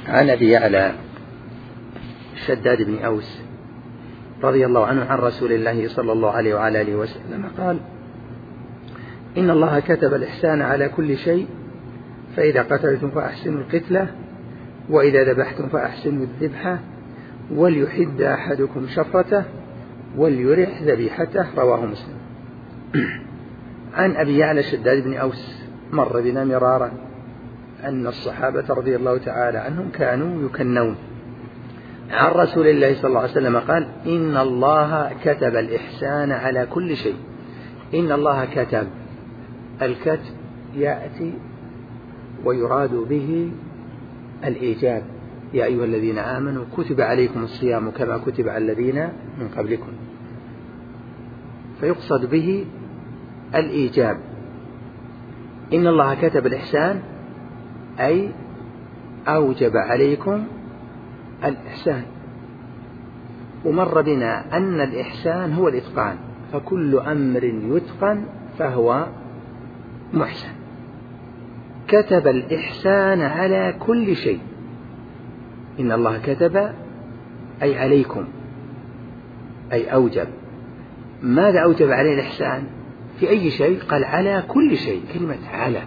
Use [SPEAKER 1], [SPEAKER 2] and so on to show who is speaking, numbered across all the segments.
[SPEAKER 1] عن أبي يعلى شداد بن أوس رضي الله عنه عن رسول الله صلى الله عليه وعلى آله وسلم قال: إن الله كتب الإحسان على كل شيء، فإذا قتلتم فأحسنوا القتلة، وإذا ذبحتم فأحسنوا الذبحة، وليحد أحدكم شفرته، وليرح ذبيحته. رواه مسلم. عن أبي يعلى شداد بن أوس مر بنا مرارا أن الصحابة رضي الله تعالى عنهم كانوا يكنون عن رسول الله صلى الله عليه وسلم قال: إن الله كتب الإحسان على كل شيء. إن الله كتب، الكتب يأتي ويراد به الإيجاب: يا أيها الذين آمنوا كتب عليكم الصيام كما كتب على الذين من قبلكم، فيقصد به الإيجاب. إن الله كتب الإحسان أي أوجب عليكم الإحسان. ومر بنا أن الإحسان هو الإتقان، فكل أمر يتقن فهو محسن. كتب الإحسان على كل شيء. إن الله كتب أي عليكم، أي أوجب. ماذا أوجب عليه الإحسان؟ في أي شيء؟ قال: على كل شيء. كلمة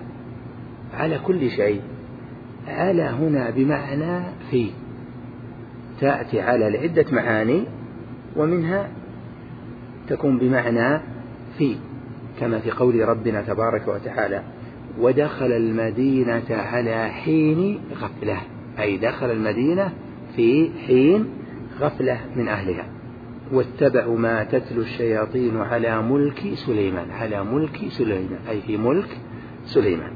[SPEAKER 1] على كل شيء. على هنا بمعنى في، تأتي على لعدة معاني، ومنها تكون بمعنى في، كما في قول ربنا تبارك وتعالى: ودخل المدينة على حين غفلة، أي دخل المدينة في حين غفلة من أهلها. واتبعوا ما تتلو الشياطين على ملك سليمان. على ملك سليمان أي في ملك سليمان.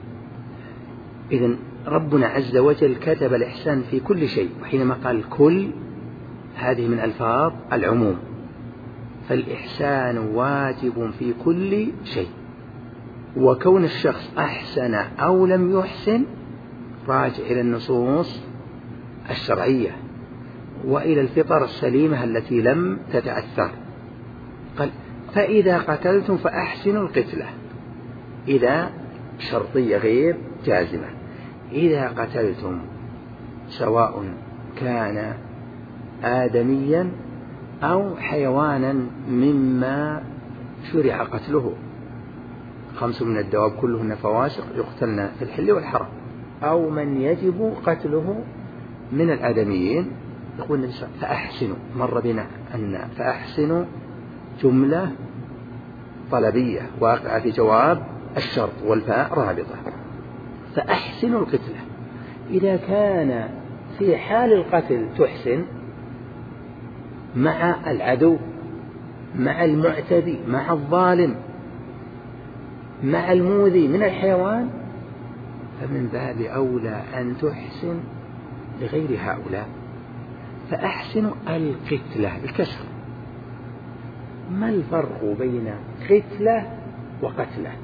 [SPEAKER 1] إذن ربنا عز وجل كتب الإحسان في كل شيء، وحينما قال كل هذه من ألفاظ العموم، فالإحسان واجب في كل شيء. وكون الشخص أحسن أو لم يحسن راجع إلى النصوص الشرعية وإلى الفطر السليمة التي لم تتأثر. قال: فإذا قتلتم فأحسنوا القتلة. إذا شرطية غير جازمة. إذا قتلتم، سواء كان آدميا أو حيوانا مما شرع قتله. 5 من الدواب كلهن فواسق يقتلن في الحل والحرم، أو من يجب قتله من الآدميين. يقول النبي صلى الله عليه وسلم: فأحسنوا. مر بنا أن فأحسنوا جملة طلبية واقعة في جواب الشرط، والفاء رابطة. فأحسنوا القتلة. إذا كان في حال القتل تحسن مع العدو، مع المعتدي، مع الظالم، مع المؤذي من الحيوان، فمن باب أولى أن تحسن لغير هؤلاء. فأحسنوا القتلة بالكسر. ما الفرق بين قتلة وقتلة؟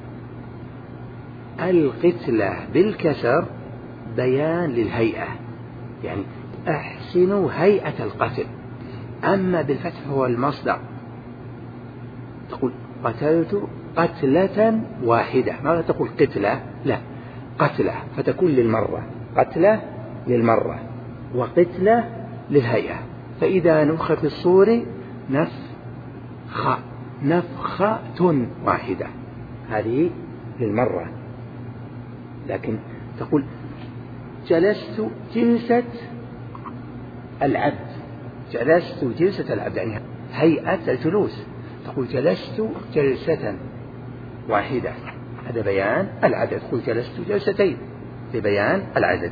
[SPEAKER 1] القتلة بالكسر بيان للهيئة، يعني أحسنوا هيئة القتل. أما بالفتح هو المصدر. تقول قتلت قتلة واحدة، ما تقول قتلة، لا، قتلة، فتكون للمرة، قتلة للمرة، وقتلة للهيئة. فإذا نفخ في الصور نفخة واحدة، هذه للمرة. لكن تقول جلست جلسة العبد، جلست جلسة العبد يعني هيئة الجلوس. تقول جلست جلسة واحدة، هذا بيان العدد. تقول جلست جلستين لبيان العدد.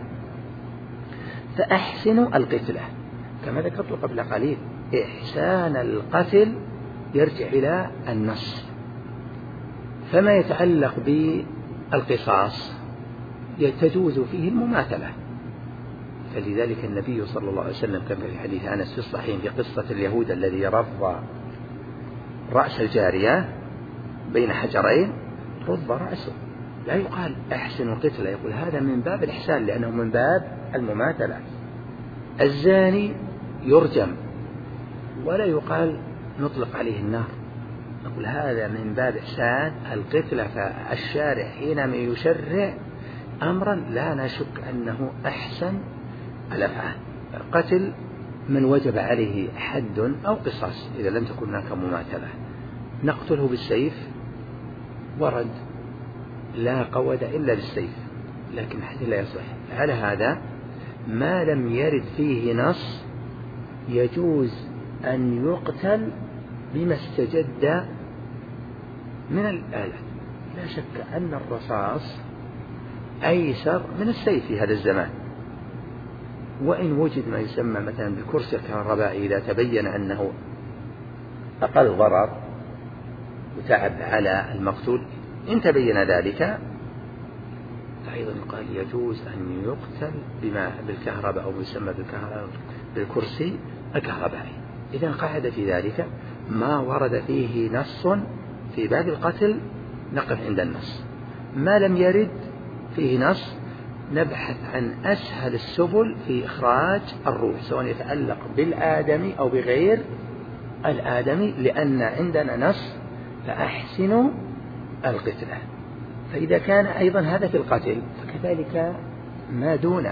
[SPEAKER 1] فأحسنوا القتلة كما ذكرت قبل قليل. إحسان القتل يرجع إلى النص. فما يتعلق بالقصاص تجوز فيه المماثلة. فلذلك النبي صلى الله عليه وسلم كما في حديث أنس في الصحيح في قصة اليهود الذي رض رأس الجارية بين حجرين، رض رأسه. لا يقال أحسن القتلة، يقول هذا من باب الإحسان لأنه من باب المماثلة. الزاني يرجم ولا يقال نطلق عليه النار، نقول هذا من باب إحسان القتلة. فالشارع حينما يشرع أمرا لا نشك أنه أحسن الأفعال. قتل من وجب عليه حد أو قصاص إذا لم تكن هناك مماثلة، نقتله بالسيف، ورد لا قود إلا بالسيف، لكن الحديث لا يصح. على هذا ما لم يرد فيه نص يجوز أن يقتل بما استجد من الآلات. لا شك أن الرصاص أيسر من السيف في هذا الزمان، وإن وجد ما يسمى مثلا بالكرسي الكهربائي إذا تبين أنه أقل ضرر وتعب على المقتول، إن تبين ذلك فأيضا قال يجوز أن يقتل بما بالكهرباء أو يسمى بالكرسي الكهربائي. إذا قاعدة في ذلك ما ورد فيه نص في باب القتل نقف عند النص، ما لم يرد فيه نص نبحث عن أسهل السبل في إخراج الروح، سواء يتعلق بالآدمي أو بغير الآدمي، لأن عندنا نص فأحسنوا القتلة. فإذا كان أيضا هذا في القتل فكذلك ما دونه،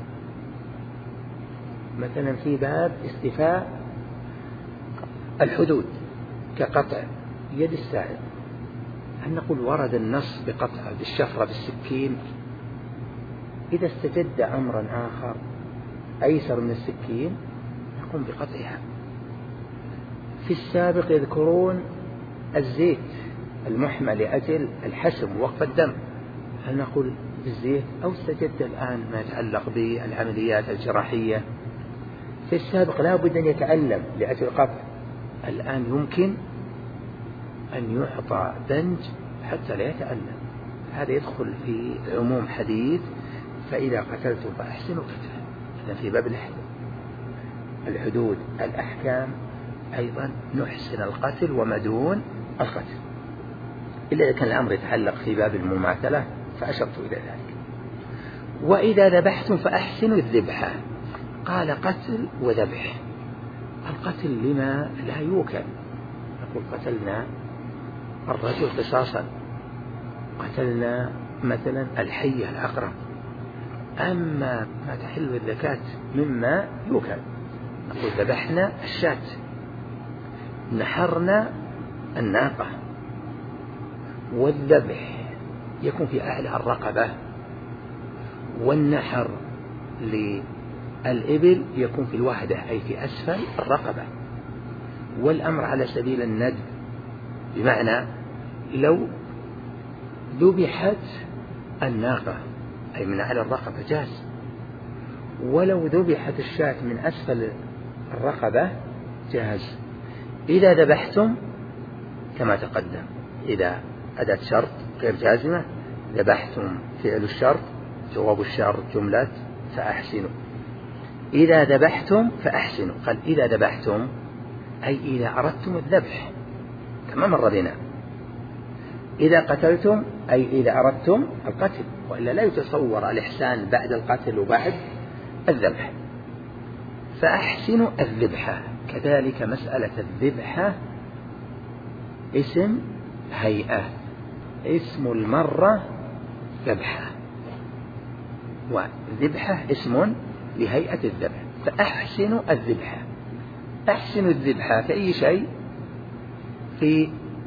[SPEAKER 1] مثلا في باب استيفاء الحدود كقطع يد السارق، هل نقول ورد النص بقطع بالشفرة بالسكين؟ إذا استجد أمرا آخر أيسر من السكين نقوم بقطعها. في السابق يذكرون الزيت المحمى لأجل الحسم ووقف الدم، هل نقول بالزيت؟ أو استجد الآن ما يتعلق بالعمليات الجراحية، في السابق لا بد أن يتألم لأجل قطع، الآن يمكن أن يعطى دنج حتى لا يتألم. هذا يدخل في عموم حديث فإذا قتلتم فأحسنوا قتله. إذن في باب الحدود الأحكام أيضا نحسن القتل وما دون القتل، إلا إذا كان الأمر يتعلق في باب المماثلة فأشرت إلى ذلك. وإذا ذبحتم فأحسنوا الذبحة، قال قتل وذبح. القتل لما لا يوكل، نقول قتلنا الرجل قصاصا، قتلنا مثلا الحية العقرب. أما ما تحل الزكاة مما يوكل، نقول ذبحنا الشاة، نحرنا الناقة. والذبح يكون في أعلى الرقبة، والنحر للإبل يكون في الوحدة أي في أسفل الرقبة. والأمر على سبيل الندب، بمعنى لو ذبحت الناقة أي من أعلى الرقبة جاز، ولو ذبحت الشاة من أسفل الرقبة جاز. إذا ذبحتم كما تقدم، إذا أداة شرط غير جازمة، ذبحتم فعل الشرط، جواب الشرط جملة فأحسنوا. إذا ذبحتم فأحسنوا، قال إذا ذبحتم أي إذا أردتم الذبح كما مر بنا. إذا قتلتم أي إذا أردتم القتل، وإلا لا يتصور الإحسان بعد القتل وبعد الذبح. فأحسنوا الذبحة. كذلك مسألة الذبحة اسم هيئة، اسم المرة ذبحة، وذبحة اسم لهيئة الذبح. فأحسنوا الذبحة، أحسنوا الذبحة في أي شيء؟ في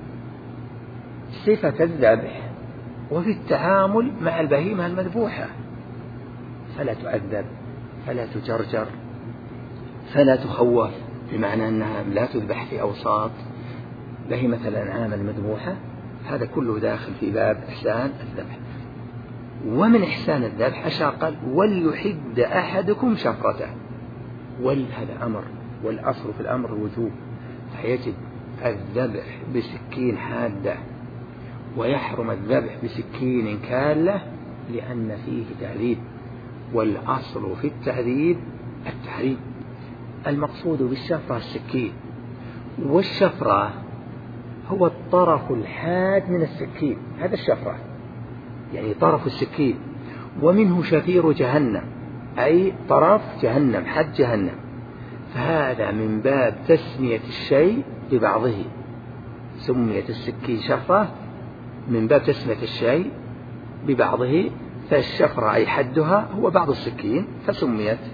[SPEAKER 1] صفة الذبح وفي التعامل مع البهيمة المذبوحة، فلا تعذب، فلا تجرجر، فلا تخوف، بمعنى أنها لا تذبح في أوساط بهيمة الأنعام المذبوحة. هذا كله داخل في باب إحسان الذبح. ومن إحسان الذبح أشار قال وليحد أحدكم شفرته. هذا أمر، والأصل في الأمر الوجوب، فيجب الذبح بسكين حادة، ويحرم الذبح بسكين كالة لأن فيه تعذيب، والأصل في التعذيب التحريم. المقصود بالشفرة السكين، والشفرة هو الطرف الحاد من السكين، هذا الشفرة يعني طرف السكين، ومنه شفير جهنم أي طرف جهنم، حد جهنم. فهذا من باب تسمية الشيء ببعضه، سميت السكين شفرة من باب تسمية الشيء ببعضه، فالشفرة أي حدها هو بعض السكين فسميت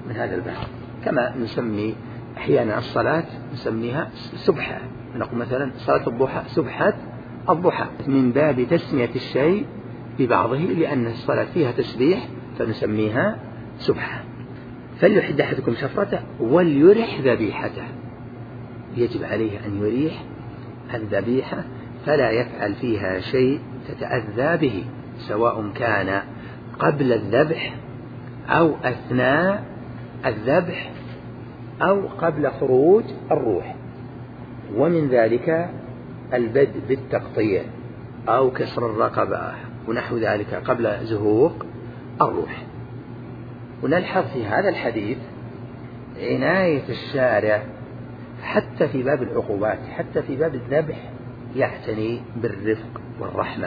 [SPEAKER 1] من هذا الباب، كما نسمي أحيانا الصلاة نسميها سبحة، نقول مثلا صلاة الضحى سبحة الضحى، من باب تسمية الشيء ببعضه، لأن الصلاة فيها تسبيح فنسميها سبحة. فليحد أحدكم شفرته وليرح ذبيحته، يجب عليه أن يريح الذبيحة فلا يفعل فيها شيء تتأذى به، سواء كان قبل الذبح أو أثناء الذبح أو قبل خروج الروح. ومن ذلك البدء بالتقطيع أو كسر الرقبة ونحو ذلك قبل زهوق الروح. ونلحظ في هذا الحديث عناية الشارع حتى في باب العقوبات، حتى في باب الذبح يعتني بالرفق والرحمة.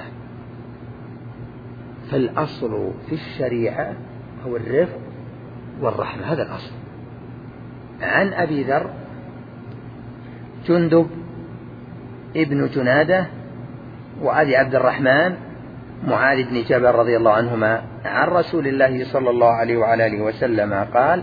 [SPEAKER 1] فالأصل في الشريعة هو الرفق والرحمة، هذا الأصل. عن أبي ذر جندب ابن جنادة وأبي عبد الرحمن معاذ بن جبل رضي الله عنهما عن رسول الله صلى الله عليه وعلى آله وسلم قال: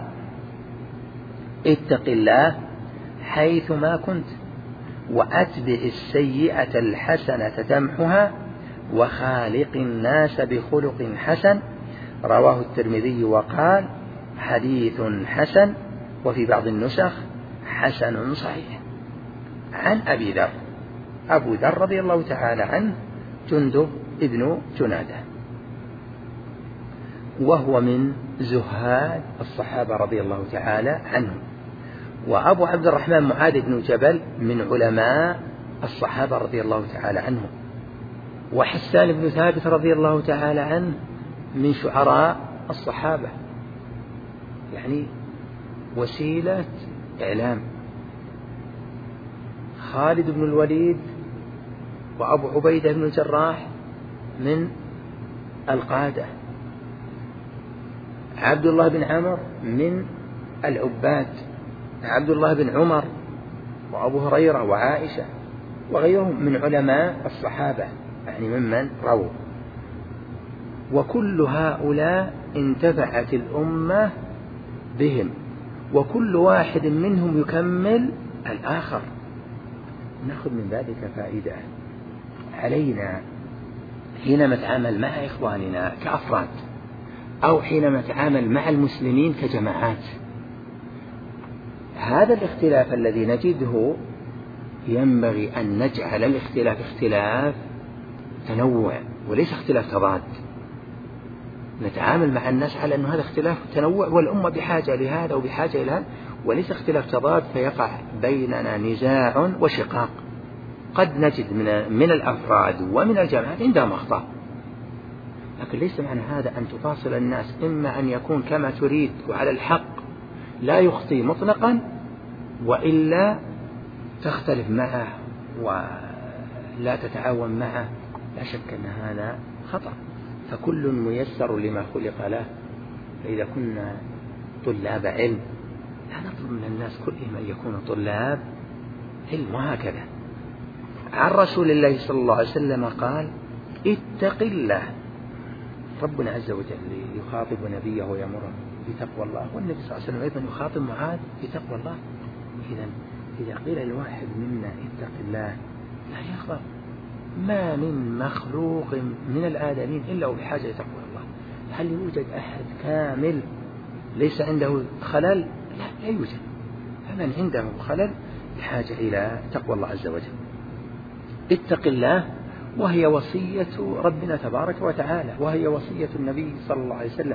[SPEAKER 1] اتق الله حيثما كنت وأتبع السيئة الحسنة تمحها وخالق الناس بخلق حسن. رواه الترمذي وقال: حديث حسن، وفي بعض النسخ حسن صحيح. عن أبي ذر، أبو ذر رضي الله تعالى عنه جندب ابن جنادة، وهو من زهاد الصحابة رضي الله تعالى عنهم. وأبو عبد الرحمن معاذ بن جبل من علماء الصحابة رضي الله تعالى عنهم. وحسان بن ثابت رضي الله تعالى عنه من شعراء الصحابة، يعني وسيلة إعلام. خالد بن الوليد وأبو عبيدة بن الجراح من القادة. عبد الله بن عمر من العباد. عبد الله بن عمر وأبو هريرة وعائشة وغيرهم من علماء الصحابة، يعني ممن رووا. وكل هؤلاء انتفعت الأمة بهم، وكل واحد منهم يكمل الآخر. نأخذ من ذلك فائدة. علينا حينما نتعامل مع إخواننا كأفراد أو حينما نتعامل مع المسلمين كجماعات، هذا الاختلاف الذي نجده ينبغي أن نجعل الاختلاف اختلاف تنوع وليس اختلاف تضاد. نتعامل مع الناس على أن هذا اختلاف تنوع والأمة بحاجة لهذا وبحاجة إلى هذا، وليس اختلاف تضاد فيقع بيننا نزاع وشقاق. قد نجد من الأفراد ومن الجماعات عندهم أخطاء، لكن ليس معنى هذا أن تفاصل الناس، إما أن يكون كما تريد وعلى الحق لا يخطي مطلقا، وإلا تختلف معه ولا تتعاون معه. لا شك أن هذا خطأ. فكل ميسر لما خلق له. فإذا كنا طلاب علم لا نطلب من الناس كلهم أن يكونوا طلاب علم، وهكذا. عن رسول الله صلى الله عليه وسلم قال: اتق الله. ربنا عز وجل يخاطب نبيه ويأمره بتقوى الله، والنبي صلى الله عليه وسلم أيضا يخاطب معاذ بتقوى الله. إذا قيل لواحد منا اتق الله لا يغضب. ما من مخلوق من الآدمين إلا وبحاجة لتقوى الله. هل يوجد أحد كامل ليس عنده خلل؟ لا يوجد. فمن عنده خلل بحاجة إلى تقوى الله عز وجل. اتق الله، وهي وصية ربنا تبارك وتعالى، وهي وصية النبي صلى الله عليه وسلم.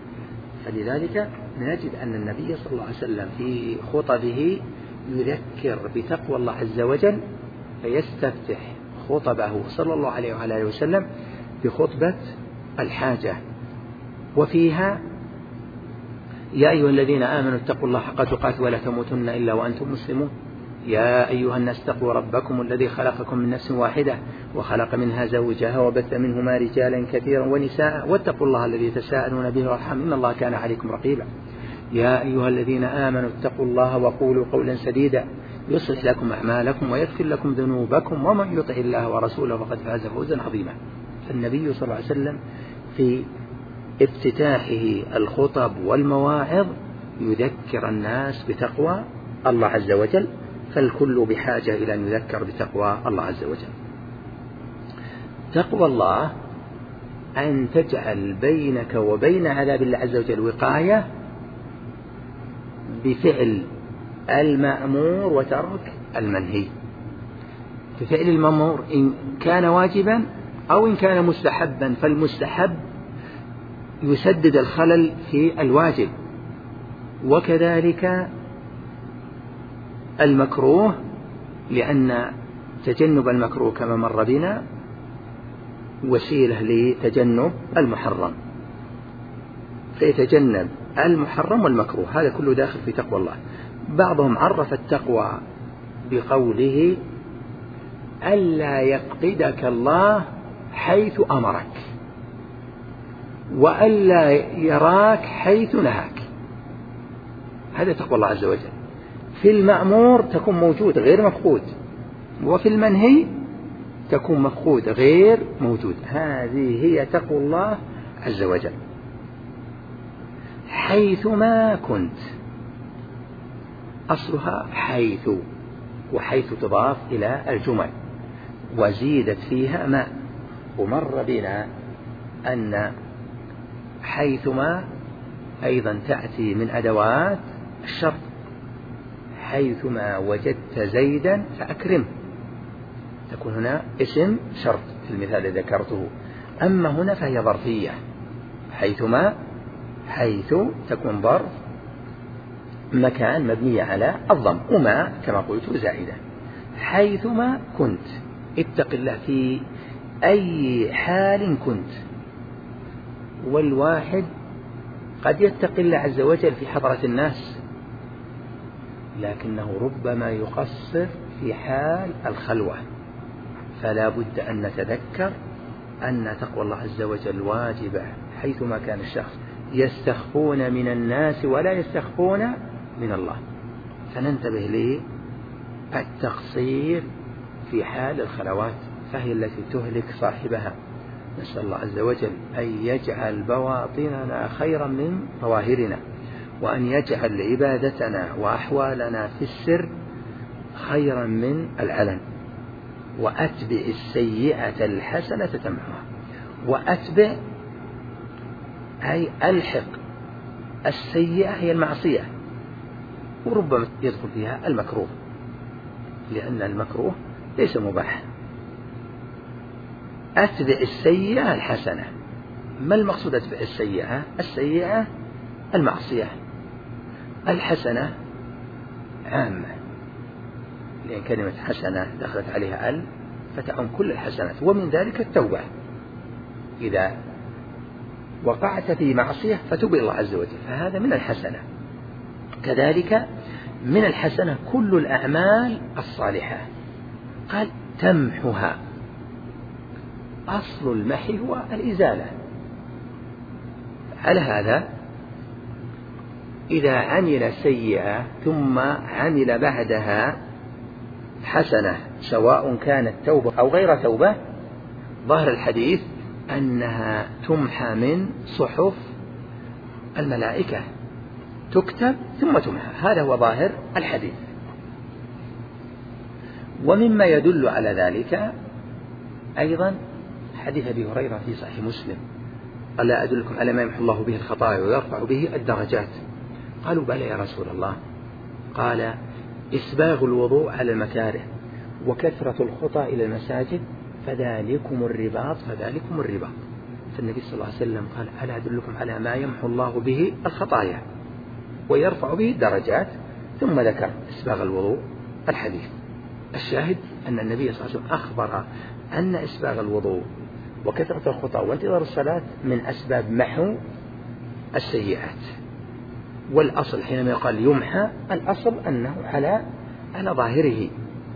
[SPEAKER 1] فلذلك نجد أن النبي صلى الله عليه وسلم في خطبه يذكر بتقوى الله عز وجل، فيستفتح خطبه صلى الله عليه وعلى وسلم بخطبة الحاجة، وفيها: يا أيها الذين آمنوا اتقوا الله حق تقاته ولا تموتن إلا وأنتم مسلمون. يا أيها الناس اتقوا ربكم الذي خلقكم من نفس واحدة وخلق منها زوجها وبث منهما رجالا كثيرا ونساء واتقوا الله الذي تساءلون به والأرحام إن الله كان عليكم رقيبا. يا أيها الذين آمنوا اتقوا الله وقولوا قولا سديدا يصلح لكم أعمالكم ويغفر لكم ذنوبكم ومن يطع الله ورسوله فقد فاز فوزا عظيما. فالنبي صلى الله عليه وسلم في افتتاحه الخطب والمواعظ يذكر الناس بتقوى الله عز وجل، فالكل بحاجة إلى أن يذكر بتقوى الله عز وجل. تقوى الله أن تجعل بينك وبين عذاب الله عز وجل وقاية بفعل المأمور وترك المنهي. بفعل المأمور إن كان واجبا أو إن كان مستحبا، فالمستحب يسدد الخلل في الواجب، وكذلك المكروه، لأن تجنب المكروه كما مر بنا وسيلة لتجنب المحرم، فيتجنب المحرم والمكروه، هذا كله داخل في تقوى الله. بعضهم عرف التقوى بقوله ألا يفقدك الله حيث أمرك وألا يراك حيث نهاك، هذا تقوى الله عز وجل. في المأمور تكون موجود غير مفقود، وفي المنهي تكون مفقود غير موجود، هذه هي تقوى الله عز وجل. حيثما كنت أصلها حيث، وحيث تضاف إلى الجمل وزيدت فيها ما، ومر بنا أن حيثما أيضا تأتي من أدوات الشرط، حيثما وجدت زيدا فأكرمه، تكون هنا اسم شرط في المثال الذي ذكرته. أما هنا فهي ظرفية، حيثما حيث تكون ظرف مكان مبني على الضم، وما كما قلت زائدة. حيثما كنت اتق الله في أي حال كنت، والواحد قد يتقي الله عز وجل في حضرة الناس، لكنه ربما يقصر في حال الخلوة، فلا بد أن نتذكر أن تقوى الله عز وجل واجبة حيثما كان الشخص. يستخفون من الناس ولا يستخفون من الله، فننتبه للتقصير في حال الخلوات، فهي التي تهلك صاحبها. نسأل الله عز وجل أن يجعل بواطننا خيرا من ظواهرنا، وأن يجعل عبادتنا وأحوالنا في السر خيرا من العلن. وأتبع السيئة الحسنة تمحها، وأتبع أي ألحق السيئة هي المعصية، وربما يدخل فيها المكروه، لأن المكروه ليس مباح. أتبع السيئة الحسنة، ما المقصود أتبع السيئة؟ السيئة المعصية، الحسنة عامة، لأن كلمة حسنة دخلت عليها فتعم كل الحسنات، ومن ذلك التوبة. إذا وقعت في معصية فتوب إلى الله عز وجل، فهذا من الحسنة. كذلك من الحسنة كل الأعمال الصالحة، قال تمحها، أصل المحي هو الإزالة. على هذا إذا عمل سيئة ثم عمل بعدها حسنة، سواء كانت توبة أو غير توبة، ظاهر الحديث أنها تمحى من صحف الملائكة، تكتب ثم تمحى، هذا هو ظاهر الحديث. ومما يدل على ذلك أيضا حديث أبي هريرة في صحيح مسلم، قال لا أدلكم على ما يمحو الله به الخطايا ويرفع به الدرجات؟ قالوا بلى يا رسول الله. قال إسباغ الوضوء على المكاره وكثرة الخطى إلى المساجد فذلكم الرباط فذلكم الرباط. فالنبي صلى الله عليه وسلم قال ألا أدلكم على ما يمحو الله به الخطايا ويرفع به الدرجات، ثم ذكر إسباغ الوضوء الحديث. الشاهد أن النبي صلى الله عليه وسلم أخبر أن إسباغ الوضوء وكثرة الخطى وانتظار الصلاة من أسباب محو السيئات. والأصل حينما يقال يمحى، الأصل أنه على ظاهره.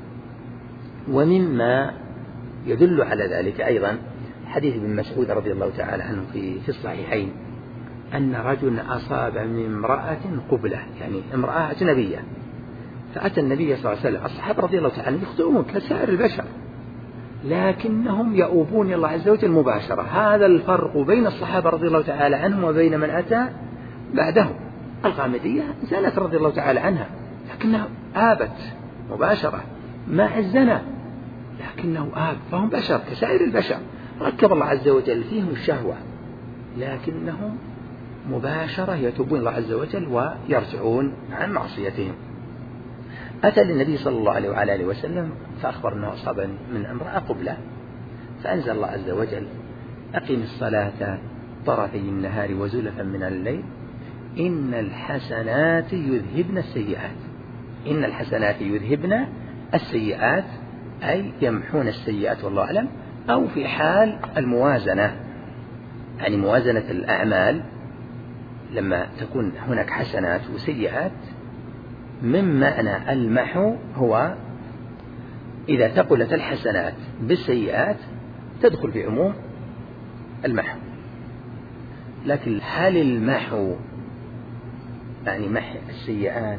[SPEAKER 1] ومما يدل على ذلك أيضا حديث ابن مسعود رضي الله تعالى عنه في الصحيحين، أن رجل أصاب من امرأة قبلة، يعني امرأة أجنبية، فأتى النبي صلى الله عليه وسلم. الصحابة رضي الله تعالى عنهم يخطئون كسائر البشر، لكنهم يؤوبون إلى الله عز وجل مباشرة. هذا الفرق بين الصحابة رضي الله تعالى عنهم وبين من أتى بعدهم. الغامدية زالت رضي الله تعالى عنها، لكنها آبت مباشرة. مع الزنا لكنه آب، فهم بشر كسائر البشر، ركب الله عز وجل فيهم الشهوة، لكنهم مباشرة يتوبون الله عز وجل ويرجعون عن معصيتهم. أتى للنبي صلى الله عليه وعلى آله وسلم فأخبر أنه أصاب من امرأة قبلة، فأنزل الله عز وجل: أقم الصلاة طرفي النهار وزلفا من الليل إن الحسنات يذهبن السيئات. إن الحسنات يذهبن السيئات أي يمحون السيئات والله أعلم، أو في حال الموازنة، يعني موازنة الأعمال لما تكون هناك حسنات وسيئات، من معنى المحو هو إذا تقلت الحسنات بالسيئات تدخل في عموم المحو. لكن هل المحو يعني محو السيئات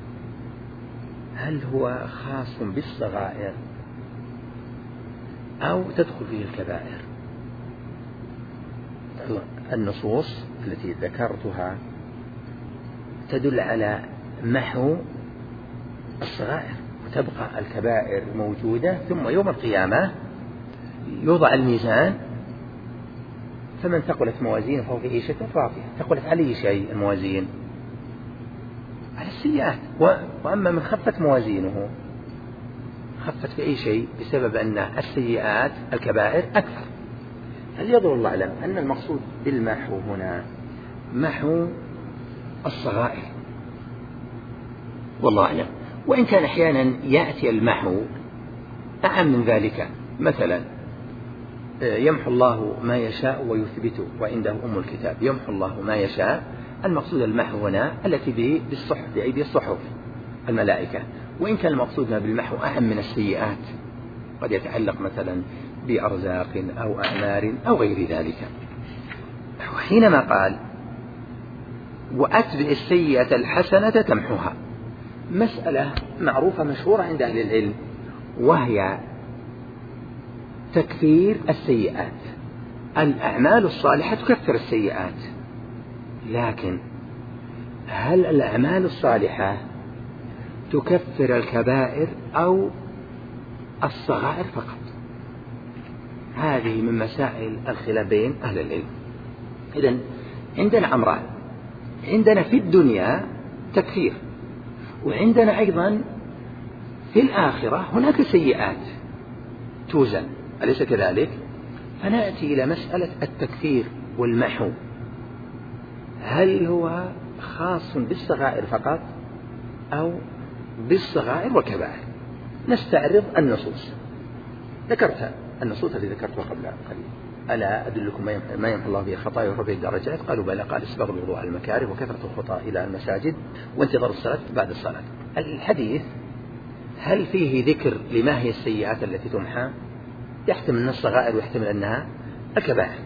[SPEAKER 1] هل هو خاص بالصغائر أو تدخل فيه الكبائر؟ النصوص التي ذكرتها تدل على محو الصغائر وتبقى الكبائر موجودة، ثم يوم القيامة يوضع الميزان فمن ثقلت موازينه فهو في عيشة راضية. ثقلت عليه شيء الموازين على السيئات، وأما من خفت موازينه خفت في أي شيء بسبب أن السيئات الكبائر أكثر. هل يظهر الله أعلم أن المقصود بالمحو هنا محو الصغائر والله أعلم، وإن كان أحيانا يأتي المحو أعم من ذلك. مثلا يمحو الله ما يشاء ويثبته وعنده أم الكتاب، يمحو الله ما يشاء، المقصود المحو هنا التي بالصحف بأيدي الصحف الملائكة، وإن كان المقصود بالمحو أعم من السيئات، قد يتعلق مثلا بأرزاق أو أعمار أو غير ذلك. وحينما قال وأتبع السيئة الحسنة تمحوها، مسألة معروفة مشهورة عند أهل العلم، وهي تكفير السيئات. الأعمال الصالحة تكفر السيئات، لكن هل الأعمال الصالحة تكفر الكبائر أو الصغائر فقط؟ هذه من مسائل الخلاف بين أهل العلم. إذن عندنا أمران، عندنا في الدنيا تكفير، وعندنا أيضا في الآخرة هناك سيئات توزن، أليس كذلك؟ فنأتي إلى مسألة التكفير والمحو، هل هو خاص بالصغائر فقط أو بالصغائر والكبائر؟ نستعرض النصوص. ذكرتها النصوص التي ذكرتها قبل قليل: ألا أدلكم ما يمحو الله به الخطايا ورفع الدرجات؟ قالوا بلى. قال: اسبغ الوضوء على المكاره وكثرة الخطى إلى المساجد وانتظار الصلاة بعد الصلاة. الحديث هل فيه ذكر لما هي السيئات التي تمحى؟ يحتمل أنها الصغائر ويحتمل أنها الكبائر،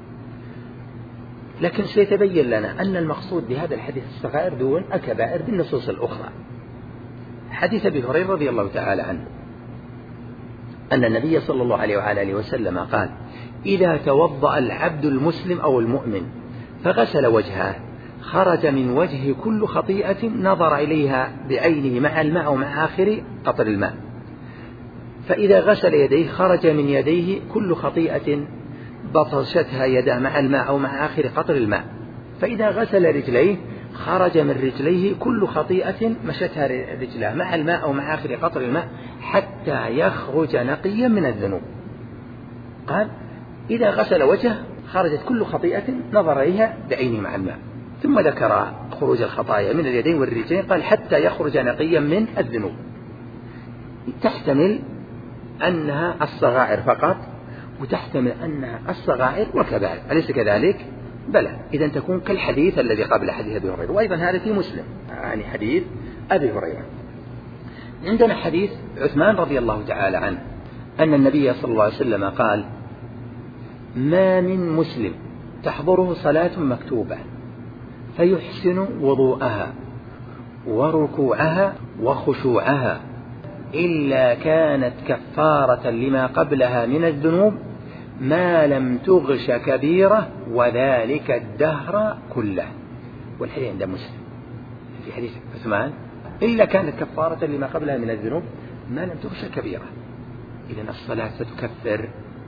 [SPEAKER 1] لكن سيتبين لنا أن المقصود بهذا الحديث الصغائر دون الكبائر بالنصوص الأخرى. حديث أبي هريرة رضي الله تعالى عنه أن النبي صلى الله عليه وعلى آله وسلم قال: إذا توضأ العبد المسلم أو المؤمن فغسل وجهه خرج من وجهه كل خطيئة نظر إليها بعينه مع الماء أو مع آخر قطر الماء، فإذا غسل يديه خرج من يديه كل خطيئة بطشتها يداه مع الماء أو مع آخر قطر الماء، فإذا غسل رجليه خرج من رجليه كل خطيئة مشتها رجلاه مع الماء أو مع آخر قطر الماء حتى يخرج نقيا من الذنوب. قال: إذا غسل وجهه خرجت كل خطيئة نظر إليها بعينه مع الماء، ثم ذكر خروج الخطايا من اليدين والرجلين، قال: حتى يخرج نقيا من الذنوب. تحتمل أنها الصغائر فقط، وتحتمل أنها الصغائر والكبائر، أليس كذلك؟ بلى. إذن تكون كالحديث الذي قبل حديث أبي هريرة، وأيضا هذا في مسلم، يعني حديث أبي هريرة. عندنا حديث عثمان رضي الله تعالى عنه أن النبي صلى الله عليه وسلم قال: ما من مسلم تحضره صلاة مكتوبة فيحسن وضوءها وركوعها وخشوعها إلا كانت كفارة لما قبلها من الذنوب ما لم تغش كبيرة وذلك الدهر كله. والحديث عند مسلم. في حديث عثمان إلا كانت كفارة لما قبلها من الذنوب ما لم تخشى كبيرة. إذن الصلاة ستكفر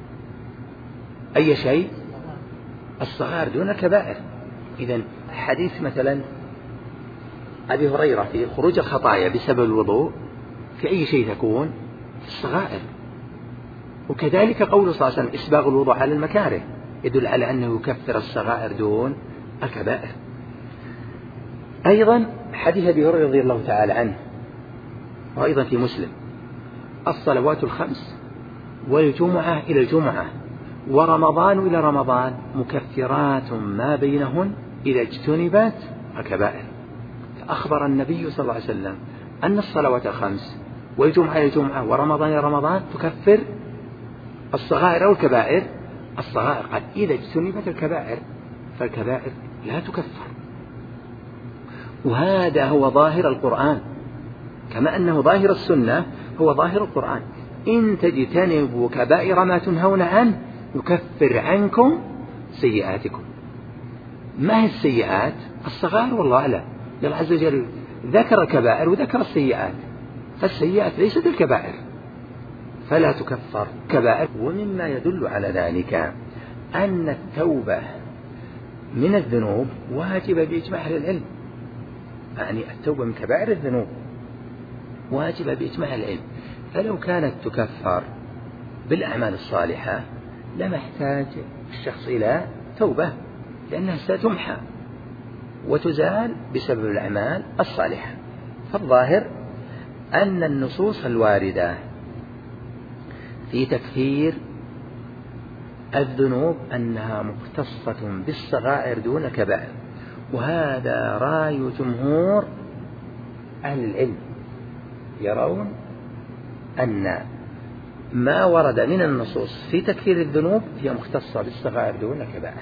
[SPEAKER 1] أي شيء، الصغائر دون الكبائر. إذن حديث مثلا أبي هريرة في خروج الخطايا بسبب الوضوء في أي شيء تكون؟ في الصغائر. وكذلك قول صلى الله عليه وسلم إسباغ الوضوء على المكاره يدل على أنه يكفر الصغائر دون الكبائر. أيضا حديث أبي هريرة رضي الله تعالى عنه وأيضا في مسلم الصلوات الخمس والجمعة إلى الجمعة ورمضان إلى رمضان مكفرات ما بينهن إذا اجتنبت الكبائر. فأخبر النبي صلى الله عليه وسلم أن الصلوات الخمس والجمعة إلى الجمعة ورمضان إلى رمضان تكفر الصغائر أو الكبائر. الصغائر قال إذا اجتنبت الكبائر، فالكبائر لا تكفر. وهذا هو ظاهر القرآن، كما أنه ظاهر السنة هو ظاهر القرآن. إن تجتنبوا كبائر ما تنهون عنه يكفر عنكم سيئاتكم. ما هي السيئات؟ الصغائر والله أعلم. الله عز وجل ذكر الكبائر وذكر السيئات، فالسيئات ليست الكبائر فلا تكفر كبائر. ومما يدل على ذلك أن التوبة من الذنوب واجبة بإجماع أهل العلم. يعني التوبة من كبائر الذنوب واجبة بإجماع العلم. فلو كانت تكفر بالأعمال الصالحة لما احتاج الشخص إلى توبة، لأنها ستمحى وتزال بسبب الأعمال الصالحة. فالظاهر أن النصوص الواردة في تكفير الذنوب أنها مختصة بالصغائر دون الكبائر، وهذا رأي جمهور أهل العلم، يرون أن ما ورد من النصوص في تكفير الذنوب هي مختصة بالصغائر دون الكبائر،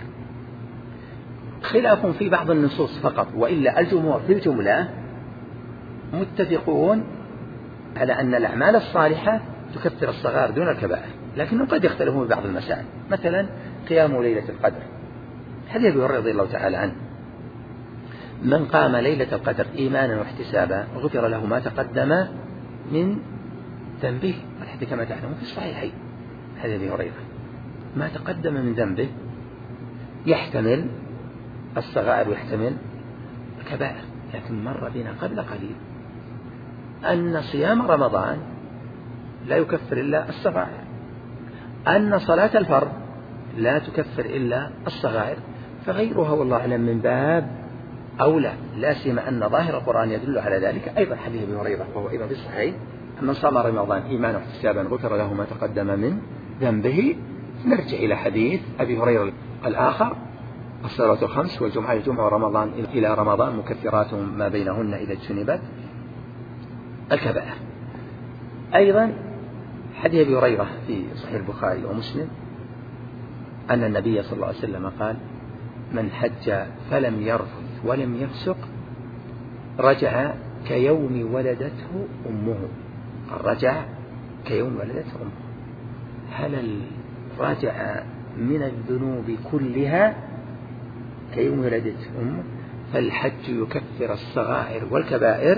[SPEAKER 1] خلاف في بعض النصوص فقط. وإلا الجمهور في الجملة متفقون على أن الأعمال الصالحة تكفر الصغائر دون الكبائر، لكنهم قد يختلفون في بعض المسائل. مثلا قيام ليلة القدر، حديث أبي هريرة رضي الله تعالى عنه من قام ليلة القدر إيمانا واحتسابا غفر له ما تقدم من ذنبه. الحديث كما تعلمون في الصحيحين، حديث أبي هريرة ما تقدم من ذنبه يحتمل الصغائر ويحتمل الكبائر. لكن مر بنا قبل قليل أن صيام رمضان لا يكفر إلا الصغائر، أن صلاة الفرض لا تكفر إلا الصغائر، فغيرها والله أعلم من باب أولى، لا سيما أن ظاهر القرآن يدل على ذلك. أيضا حديث أبي هريرة وهو أيضا في الصحيح من صام رمضان إيمانا واحتسابا غفر له ما تقدم من ذنبه. نرجع إلى حديث أبي هريرة الآخر الصلوات الخمس والجمعة إلى الجمعة ورمضان إلى رمضان مكفرات ما بينهن إذا اجتنبت الكبائر. أيضا حديث أبي هريرة في صحيح البخاري ومسلم أن النبي صلى الله عليه وسلم قال من حج فلم يرفث ولم يفسق رجع كيوم ولدته أمه. رجع كيوم ولدته أمه. هل رجع من الذنوب كلها كيوم ولدته أمه؟ فالحج يكفر الصغائر والكبائر،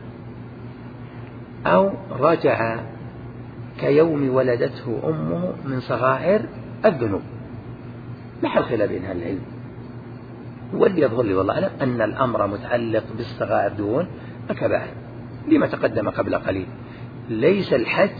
[SPEAKER 1] أو رجع كيوم ولدته أمه من صغائر الذنوب. محل خلاف بين أهل العلم، واللي يظهر لي والله أعلم أن الأمر متعلق بالصغائر دون الكبائر لما تقدم قبل قليل. ليس الحج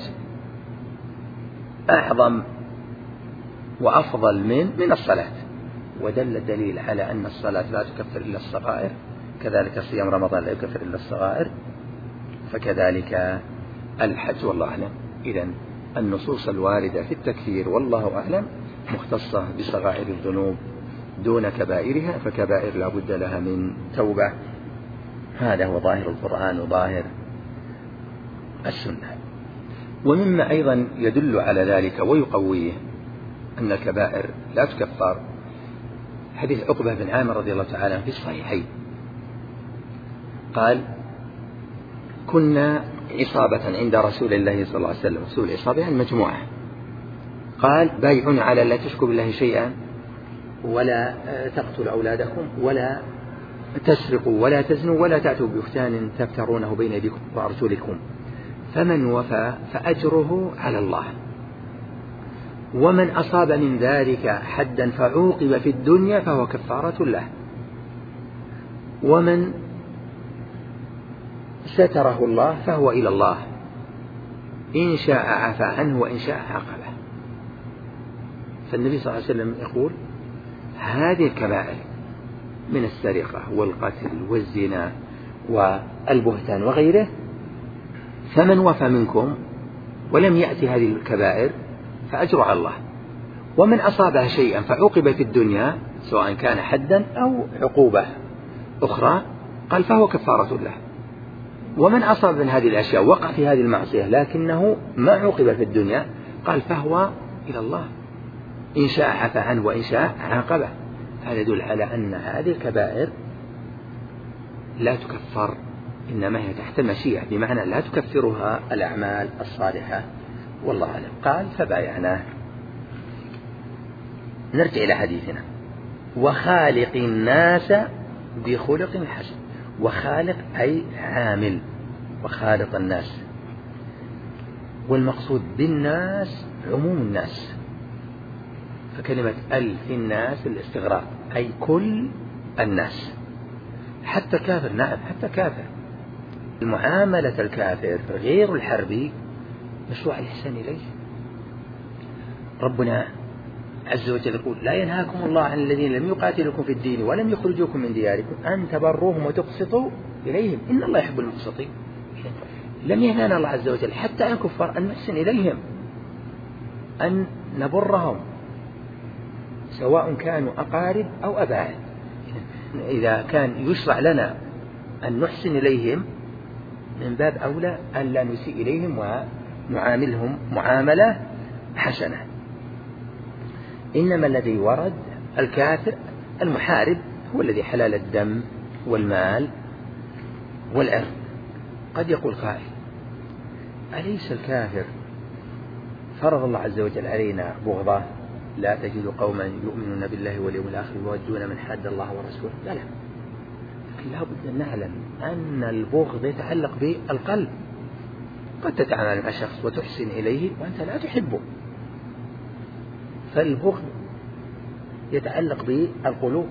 [SPEAKER 1] أعظم وأفضل من الصلاة، ودل الدليل على أن الصلاة لا تكفر إلا الصغائر، كذلك صيام رمضان لا يكفر إلا الصغائر، فكذلك الحج والله أعلم. إذن النصوص الواردة في التكفير والله أعلم مختصة بصغائر الذنوب دون كبائرها، فكبائر لا بد لها من توبة. هذا هو ظاهر القرآن وظاهر السنة. ومما أيضا يدل على ذلك ويقويه أن الكبائر لا تكفر حديث عقبة بن عامر رضي الله تعالى في الصحيحين قال كنا عصابة عند رسول الله صلى الله عليه وسلم. رسول العصابة يعني مجموعة. قال بايعون على لا تشركوا بالله شيئا ولا تقتلوا أولادكم ولا تسرقوا ولا تزنوا ولا تأتوا ببهتان تفترونه بين أيديكم وأرجلكم، فمن وفى فأجره على الله. ومن أصاب من ذلك حدا فعوقب في الدنيا فهو كفارة له. ومن ستره الله فهو إلى الله، إن شاء عفى عنه وإن شاء عاقبه. فالنبي صلى الله عليه وسلم يقول هذه الكبائر من السرقة والقتل والزنا والبهتان وغيره، فمن وفى منكم ولم يأتي هذه الكبائر فأجر على الله. ومن أصابها شيئا فعوقب في الدنيا سواء كان حدا أو عقوبة أخرى قال فهو كفارة له. ومن أصاب من هذه الأشياء وقع في هذه المعصية لكنه ما عوقب في الدنيا قال فهو إلى الله، إن شاء عفى عنه وإن شاء عاقبه. هذا يدل على أن هذه الكبائر لا تكفر، إنما هي تحت المشيئة، بمعنى لا تكفرها الأعمال الصالحة، والله أعلم. قال فبايعناه. نرجع إلى حديثنا. وخالق الناس بخلق حسن. وخالق أي عامل، وخالق الناس، والمقصود بالناس عموم الناس، فكلمة في الناس الاستغراق أي كل الناس، حتى كافر. نعم حتى كافر. المعاملة الكافر غير الحربي مشروع الإحسان إليه. ربنا عز وجل يقول لا ينهاكم الله عن الذين لم يقاتلوكم في الدين ولم يخرجوكم من دياركم أن تبروهم وتقسطوا إليهم إن الله يحب المقسطين. لم ينهانا الله عز وجل حتى عن الكفار أن نحسن إليهم، أن نبرهم سواء كانوا أقارب أو أباعد. إذا كان يشرع لنا أن نحسن إليهم من باب أولى أن لا نسيء إليهم ونعاملهم معاملة حسنة. إنما الذي ورد الكافر المحارب هو الذي حلال الدم والمال والعرض. قد يقول قائل أليس الكافر فرض الله عز وجل علينا بغضة؟ لا تجد قوما يؤمنون بالله واليوم الآخر يودون من حاد الله ورسوله. لا لا، لكن لا بد أن نعلم أن البغض يتعلق بالقلب. قد تتعامل مع شخص وتحسن إليه وأنت لا تحبه، فالبغض يتعلق بالقلوب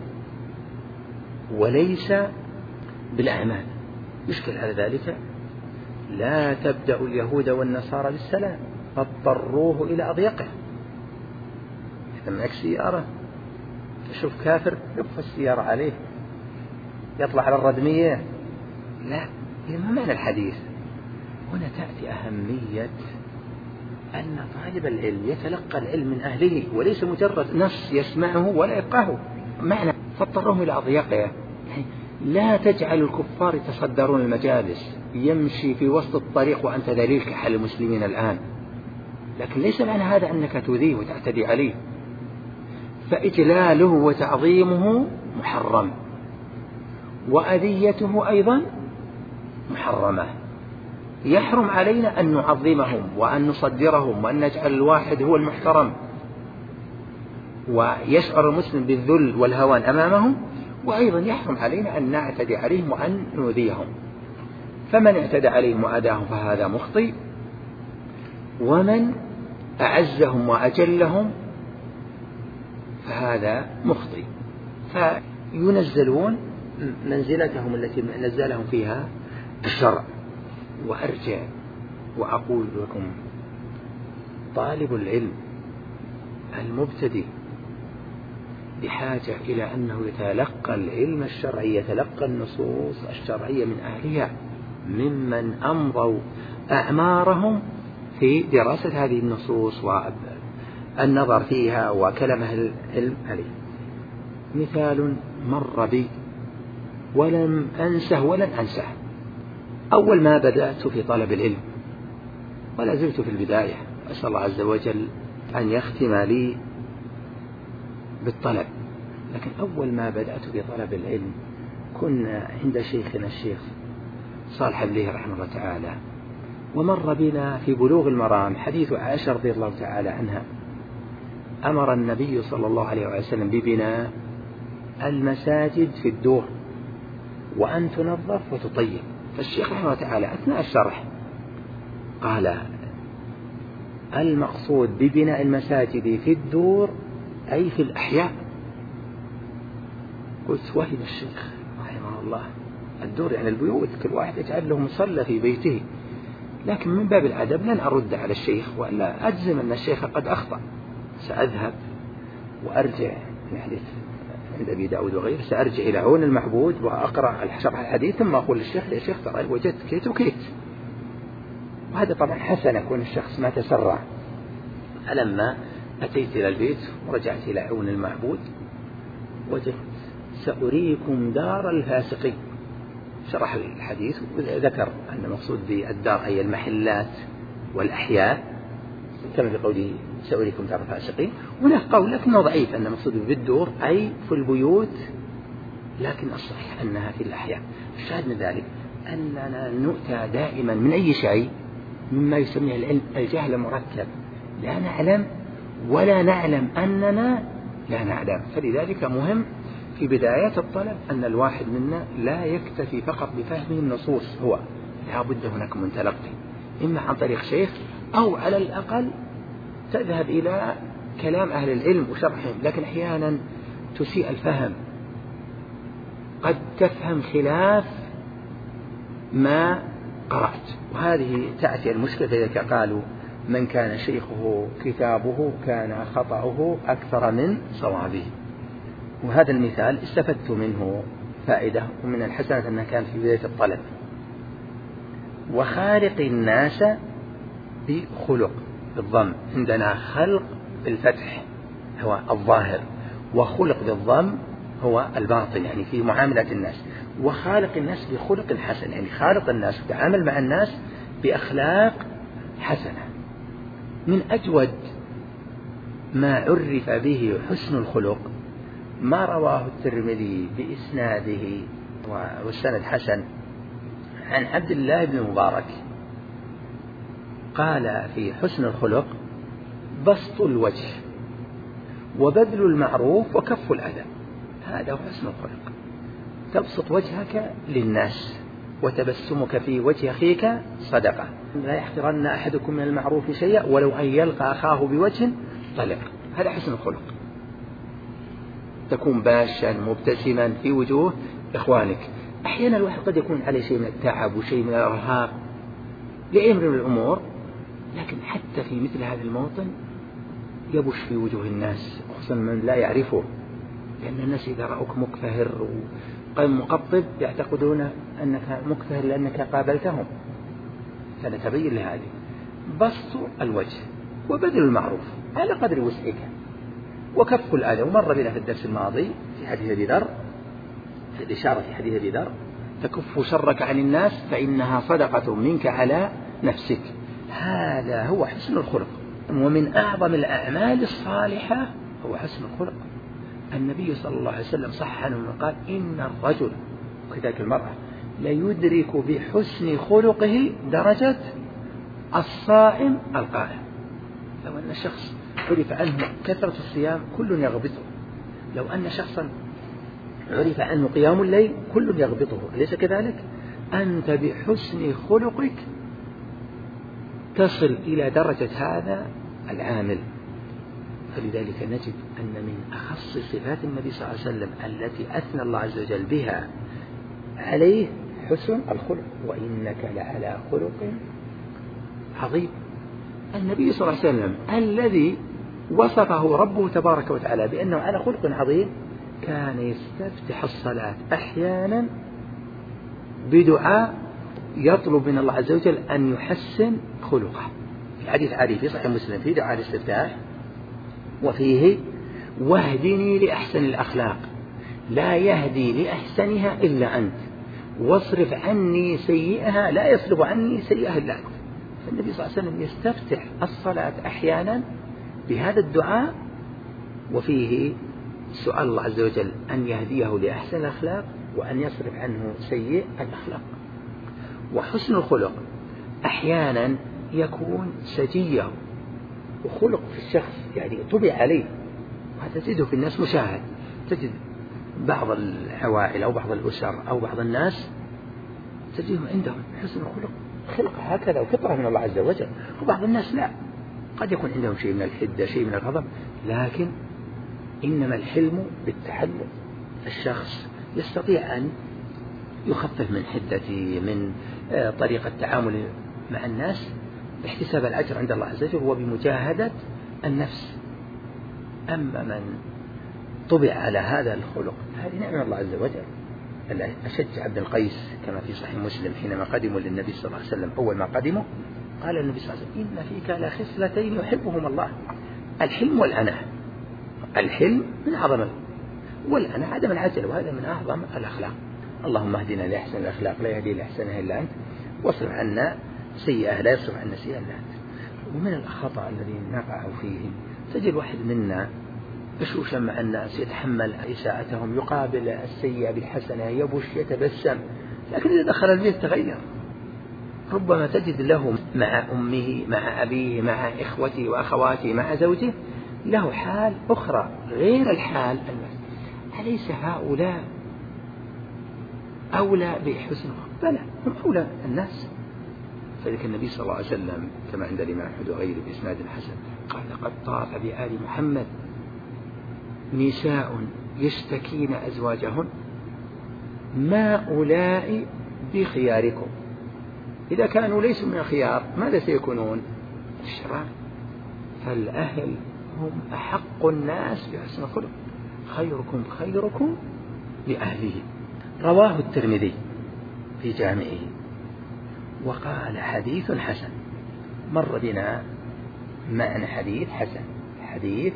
[SPEAKER 1] وليس بالأعمال. يشكل على ذلك لا تبدأ اليهود والنصارى بالسلام فاضطروه إلى أضيقه. إذا معك سيارة تشوف كافر يقف السيارة عليه يطلع على الردمية، لا، ما معنى الحديث هنا؟ تأتي أهمية أن طالب العلم يتلقى العلم من أهله وليس مجرد نص يسمعه ولا يفقهه. معنى فاضطروه إلى أضيقه، لا تجعل الكفار يتصدرون المجالس، يمشي في وسط الطريق وأنت ذليل كحال المسلمين الآن، لكن ليس معنى هذا أنك تؤذيه وتعتدي عليه. فإجلاله وتعظيمه محرم، وأذيته أيضا محرمة. يحرم علينا أن نعظمهم وأن نصدرهم وأن نجعل الواحد هو المحترم، ويشعر المسلم بالذل والهوان أمامهم، وأيضا يحرم علينا أن نعتدي عليهم وأن نؤذيهم. فمن اعتدى عليهم وأذاهم فهذا مخطئ، ومن أعزهم وأجلهم فهذا مخطئ. فينزلون منزلتهم التي نزلهم فيها الشرع. وأرجع وأقول لكم طالب العلم المبتدئ بحاجة إلى أنه يتلقى العلم الشرعي، يتلقى النصوص الشرعية من أهلها، ممن أمضوا أعمارهم في دراسة هذه النصوص والنظر فيها وكلام أهل العلم عليه. مثال مر بي ولم أنسه ولن أنسه. أول ما بدأت في طلب العلم ولا زلت في البداية، أسأل الله عز وجل أن يختم لي بالطلب، لكن أول ما بدأت في طلب العلم كنا عند شيخنا الشيخ صالح بن رحمه الله تعالى، ومر بنا في بلوغ المرام حديث عائشة رضي الله تعالى عنها. أمر النبي صلى الله عليه وسلم ببناء المساجد في الدور، وأن تنظف وتطيب. فالشيخ رحمه الله تعالى أثناء الشرح قال المقصود ببناء المساجد في الدور أي في الأحياء. قلت وهم الشيخ رحمه الله، الدور يعني البيوت، كل واحد يجعل له مصلى في بيته. لكن من باب الأدب لن أرد على الشيخ ولا أجزم أن الشيخ قد أخطأ. سأذهب وأرجع في حديث عند أبي داود وغيره، سأرجع إلى عون المعبود وأقرأ شرح الحديث ثم أقول للشيخ يا شيخ ترى وجدت كيت وكيت. وهذا طبعا حسن يكون الشخص ما تسرع. فلما أتيت إلى البيت ورجعت إلى عون المعبود وجدت سأريكم دار الفاسقين. شرح الحديث وذكر أن المقصود بالدار أي المحلات والأحياء كما في قوله سأريكم دار الفاسقين. هناك قول لكنه ضعيف أن المقصود بالدور أي في البيوت، لكن الصحيح أنها في الأحياء. الشاهد من ذلك أننا نؤتى دائما من أي شيء مما يسميه العلم الجهل مركب، لا نعلم ولا نعلم أننا لا نعلم. فلذلك مهم في بداية الطلب أن الواحد منا لا يكتفي فقط بفهم النصوص، هو لا بد هناك من تلقي إما عن طريق شيخ أو على الأقل تذهب إلى كلام أهل العلم وشرحهم. لكن أحيانا تسيء الفهم، قد تفهم خلاف ما قرأت، وهذه تأتي المشكلة. فإذا قالوا من كان شيخه كتابه كان خطأه أكثر من صوابه. وهذا المثال استفدت منه فائدة، ومن الحسنة أنها كانت في بداية الطلب. وخالق الناس بخلق بالضم، عندنا خلق بالفتح هو الظاهر، وخلق بالضم هو الباطن يعني في معاملة الناس. وخالق الناس بخلق حسن يعني خالق الناس وتعامل مع الناس بأخلاق حسنة. من أجود ما عرف به حسن الخلق ما رواه الترمذي بإسناده والسند حسن عن عبد الله بن المبارك قال في حسن الخلق بسط الوجه وبذل المعروف وكف الأذى. هذا هو حسن الخلق، تبسط وجهك للناس وتبسمك في وجه أخيك صدقة. لا يحقرن أحدكم من المعروف شيئا ولو أن يلقى أخاه بوجه طلق. هذا حسن الخلق، تكون باشا مبتسما في وجوه إخوانك. أحيانا الواحد قد يكون عليه شيء من التعب وشيء من الإرهاق لأمر من الأمور، لكن حتى في مثل هذا الموطن يبش في وجوه الناس، خصوصا من لا يعرفه، لأن الناس إذا رأوك مكفهر ومقطب يعتقدون أنك مكفهر لأنك قابلتهم. فنتبين لهذه بسط الوجه وبذل المعروف على قدر وسعك وكف الأذى. ومر بنا في الدرس الماضي في حديث أبي ذر، في الإشارة في حديث أبي ذر تكف شرك عن الناس فإنها صدقة منك على نفسك. هذا هو حسن الخلق. ومن أعظم الأعمال الصالحة هو حسن الخلق. النبي صلى الله عليه وسلم صح عنه قال إن الرجل وكذلك المرأة ليدرك بحسن خلقه درجة الصائم القائم. لو أن شخص عرف عنه كثرة الصيام كل يغبطه، لو أن شخصا عرف عنه قيام الليل كل يغبطه، أليس كذلك؟ أنت بحسن خلقك تصل إلى درجة هذا العامل. فلذلك نجد أن من أخص صفات النبي صلى الله عليه وسلم التي أثنى الله عز وجل بها عليه حسن الخلق، وإنك لعلى خلق عظيم. النبي صلى الله عليه وسلم الذي وصفه ربه تبارك وتعالى بأنه على خلق عظيم كان يستفتح الصلاة أحيانا بدعاء يطلب من الله عز وجل أن يحسن خلقه. في حديث علي في صحيح مسلم في دعاء الاستفتاح وفيه واهدني لأحسن الأخلاق لا يهدي لأحسنها إلا أنت واصرف عني سيئها لا يصرف عني سيئها إلا أنت. فالنبي صلى الله عليه وسلم يستفتح الصلاة أحيانا بهذا الدعاء وفيه سؤال الله عز وجل أن يهديه لأحسن الأخلاق وأن يصرف عنه سيء الأخلاق. وحسن الخلق أحيانا يكون سجية وخلق في الشخص يعني طبع عليه، وهذا تجده في الناس مشاهد. تجد بعض العوائل أو بعض الأسر أو بعض الناس تجدهم عندهم حسن الخلق، خلق هكذا وفطرة من الله عز وجل، وبعض الناس لا، قد يكون عندهم شيء من الحدة، شيء من الغضب، لكن إنما الحلم بالتحلم. الشخص يستطيع أن يخفف من حدته، من طريقة تعامل مع الناس باحتساب الأجر عند الله عز وجل وبمجاهدة النفس. أما من طبع على هذا الخلق هذه نعمة من الله عز وجل. أشج بن القيس كما في صحيح مسلم حينما قدموا للنبي صلى الله عليه وسلم أول ما قدموا قال النبي صلى الله عليه وسلم إن فيك لخصلتين يحبهم الله، الحلم والأناة. الحلم من أعظم، والأناة عدم العجل، وهذا من أعظم الأخلاق. اللهم اهدنا لأحسن الأخلاق لا يهدي لأحسنها إلا أنت، واصرف عنا سيئة لا يصرف عنا سيئة إلا أنت. ومن الخطأ الذي نقع فيه تجد واحد منا بشوشا مع الناس يتحمل إساءتهم، يقابل السيئة بالحسنة، يبش يتبسم، لكن إذا دخل البيت تغير. ربما تجد له مع أمه مع أبيه مع إخوته وأخواته مع زوجه له حال أخرى غير الحال المسلم. أليس هؤلاء أولى بحسن الخلق؟ بلى، هم أولى الناس. فذلك النبي صلى الله عليه وسلم كما عند الإمام أحمد وغيره بإسناد حسن قال لقد طاف بآل محمد نساء يشتكين أزواجهن ما أولئك بخياركم، إذا كانوا ليسوا من الخيار ماذا سيكونون؟ الشرار. فالأهل هم أحق الناس بحسن الخلق، خيركم خيركم لأهله. رواه الترمذي في جامعه وقال حديث حسن. مر بنا معنى حديث حسن، حديث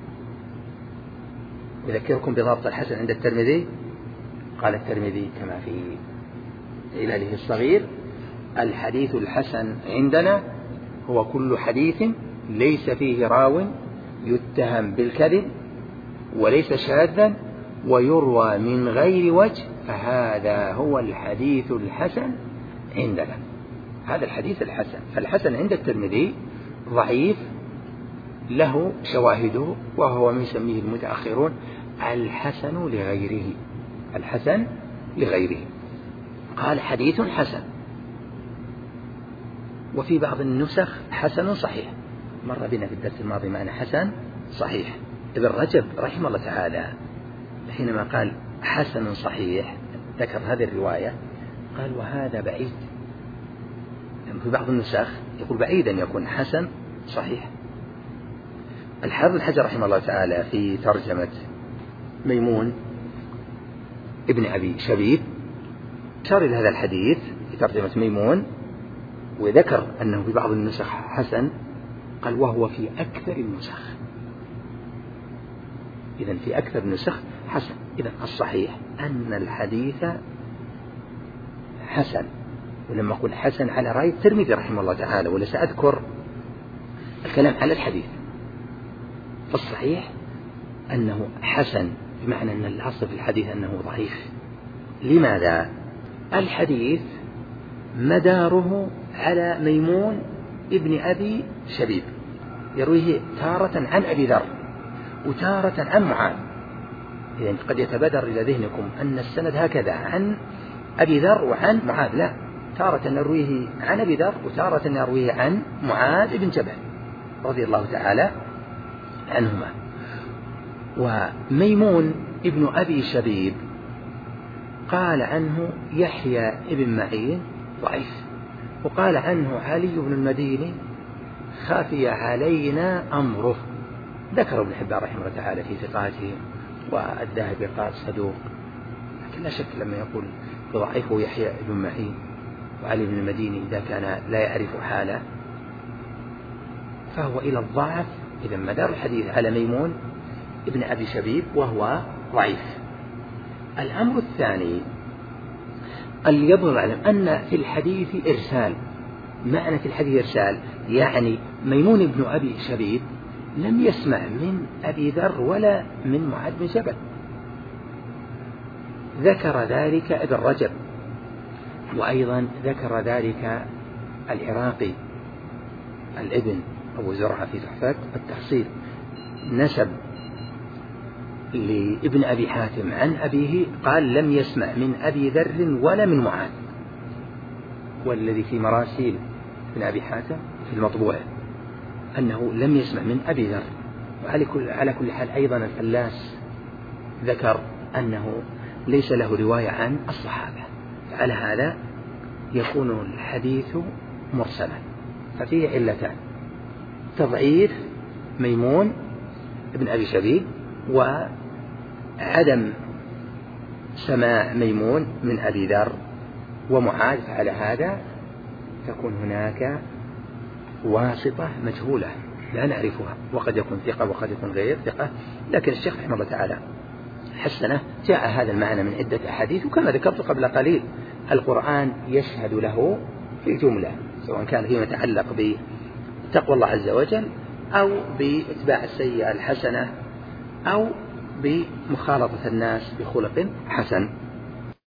[SPEAKER 1] أذكركم بضابط الحسن عند الترمذي. قال الترمذي كما في علله الصغير الحديث الحسن عندنا هو كل حديث ليس فيه راو يتهم بالكذب وليس شاذا ويروى من غير وجه، فهذا هو الحديث الحسن عندنا. هذا الحديث الحسن. فالحسن عند الترمذي ضعيف له شواهده، وهو ما يسميه المتأخرون الحسن لغيره، الحسن لغيره. قال حديث حسن. وفي بعض النسخ حسن صحيح. مر بنا في الدرس الماضي معنى حسن صحيح. ابن رجب رحمه الله تعالى حينما قال حسن صحيح ذكر هذه الرواية قال وهذا بعيد. في بعض النسخ يقول بعيد أن يكون حسن صحيح. الحافظ بن حجر رحمه الله تعالى في ترجمة ميمون ابن أبي شبيب شار إلى هذا الحديث في ترجمة ميمون وذكر أنه في بعض النسخ حسن، قال وهو في أكثر النسخ. إذن في أكثر النسخ حسن. إذن الصحيح أن الحديث حسن. ولما أقول حسن على رأي الترمذي رحمه الله تعالى، ولا سأذكر الكلام على الحديث، فالصحيح أنه حسن بمعنى أن الأصل في الحديث أنه ضعيف. لماذا؟ الحديث مداره على ميمون ابن أبي شبيب يرويه تارة عن أبي ذر وتارة عن معاذ. يعني قد يتبادر إلى ذهنكم أن السند هكذا عن أبي ذر وعن معاذ، لا، تارة نرويه عن أبي ذر وتارة نرويه عن معاذ بن جبل رضي الله تعالى عنهما. وميمون ابن أبي شبيب قال عنه يحيى ابن معين ضعيف، وقال عنه علي بن المديني خافي علينا أمره. ذكر ابن حبان رحمه الله تعالى في ثقاته، والذهبي قال صدوق، لكن لا شك لما يقول ضعيفه يحيى بن معين وعلي بن المديني إذا كان لا يعرف حاله فهو إلى الضعف. إذا مدار الحديث على ميمون ابن أبي شبيب وهو ضعيف. الأمر الثاني اللي يبغى معلم أن في الحديث إرسال. معنى في الحديث إرسال يعني ميمون ابن أبي شبيب لم يسمع من أبي ذر ولا من معاذ بن جبل. ذكر ذلك ابن رجب، وأيضا ذكر ذلك العراقي الابن أبو زرعة في تحفة التحصيل، نسب لابن أبي حاتم عن أبيه قال لم يسمع من أبي ذر ولا من معاذ، والذي في مراسيل ابن أبي حاتم في المطبوع أنه لم يسمع من أبي ذر. وعلى كل حال أيضا الفلاس ذكر أنه ليس له رواية عن الصحابة، على هذا يكون الحديث مرسلا. ففيه علتان: تضعيف ميمون ابن أبي شبيب، وعدم سماع ميمون من أبي ذر ومعاذ. على هذا تكون هناك واسطة مجهولة لا نعرفها، وقد يكون ثقة وقد يكون غير ثقة، لكن الشيخ رحمه الله تعالى حسنه. جاء هذا المعنى من عدة أحاديث، وكما ذكرت قبل قليل القرآن يشهد له في الجملة، سواء كان فيما يتعلق بتقوى الله عز وجل أو بإتباع السيئة الحسنة أو بمخالطة الناس بخلق حسن.